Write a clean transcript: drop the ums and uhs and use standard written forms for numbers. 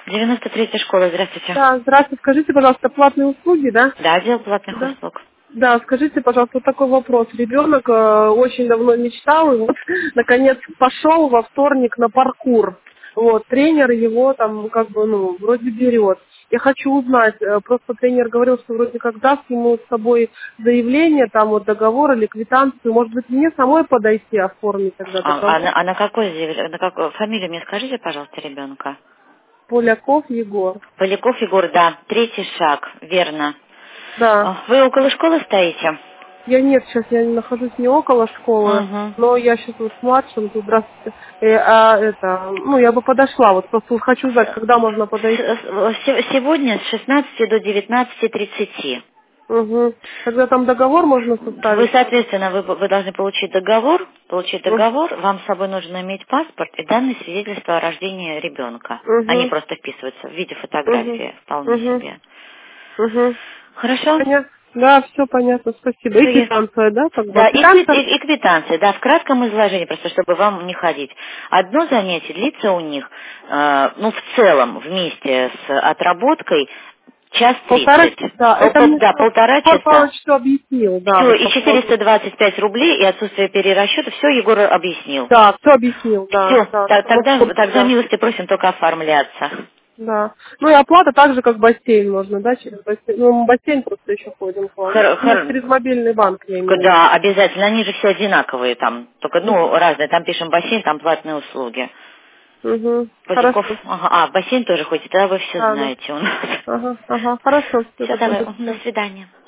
93-я школа, здравствуйте. Да, здравствуйте. Скажите, пожалуйста, платные услуги, да? Да, отдел платных Да. услуг. Да, скажите, пожалуйста, вот такой вопрос. Ребенок очень давно мечтал, и вот, наконец, пошел во вторник на паркур. Вот, тренер его там, как бы, ну, вроде берет. Я хочу узнать, просто тренер говорил, что вроде как даст ему с собой заявление, там вот договор или квитанцию. Может быть, мне самой подойти, оформить тогда договор? На какой заявление, на какую фамилию мне скажите, пожалуйста, ребенка? Поляков Егор. Поляков Егор, да, третий шаг, верно. Да. Вы около школы стоите? Я нет, сейчас я не нахожусь не около школы, Угу. но я сейчас вот с младшим, тут, здравствуйте, ну, я бы подошла, вот просто вот хочу знать, когда можно подойти. Сегодня с 16 до 19:30. Угу. Когда там договор можно Вы, составить? соответственно, вы должны получить договор. Вам с собой нужно иметь паспорт и данные свидетельства о рождении ребенка. Они Угу. просто вписываются в виде Угу. фотографии, вполне Угу. себе. Угу. Хорошо? Понятно. Да, все понятно, спасибо. И Всё квитанция, да, как бы? Да, Квитанция? и квитанции, да, в кратком изложении, просто чтобы вам не ходить. Одно занятие длится у них, в целом, вместе с отработкой, час Полтора, 30. да, это мне Да, что, полтора Егор часа. Павлович все объяснил, да, Все, вот и по поводу. 425 рублей, и отсутствие перерасчета, все Егор объяснил. Да, все объяснил, да, Все, да, что мы в курсе, тогда да. милости просим только оформляться. Да. Ну и оплата так же, как бассейн можно, да, через бассейн. Ну, мы в бассейн просто еще ходим к вам. Ну, Хор- хор- через мобильный банк, я имею в Да, обязательно, они же все одинаковые там, только, виду. разные, там пишем бассейн, там платные услуги. Угу. Поляков, Хорошо. ага, бассейн тоже ходите, тогда вы все Да, да. знаете у нас. Ага, ага, хорошо. Все, Все, тогда давай, до до свидания. свидания.